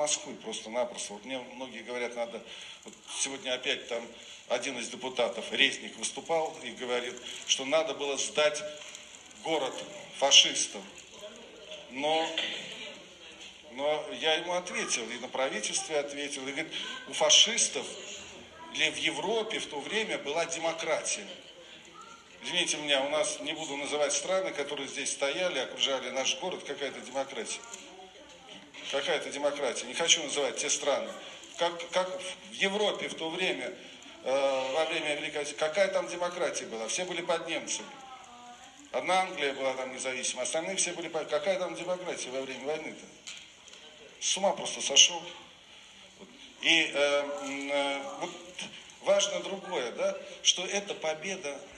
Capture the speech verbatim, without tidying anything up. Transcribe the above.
Москвы просто-напросто. Вот мне многие говорят, надо... Вот сегодня опять там один из депутатов, Резник, выступал и говорит, что надо было сдать город фашистам. Но, но я ему ответил, и на правительстве ответил, и говорит, у фашистов или в Европе в то время была демократия. Извините меня, у нас, не буду называть страны, которые здесь стояли, окружали наш город, какая-то демократия. Какая-то демократия. Не хочу называть те страны. Как, как в Европе в то время, э, во время Великой Отечественной, какая там демократия была? Все были под немцами. Одна Англия была там независима, остальные все были под... Какая там демократия во время войны-то? С ума просто сошел. И э, э, вот важно другое, да, что эта победа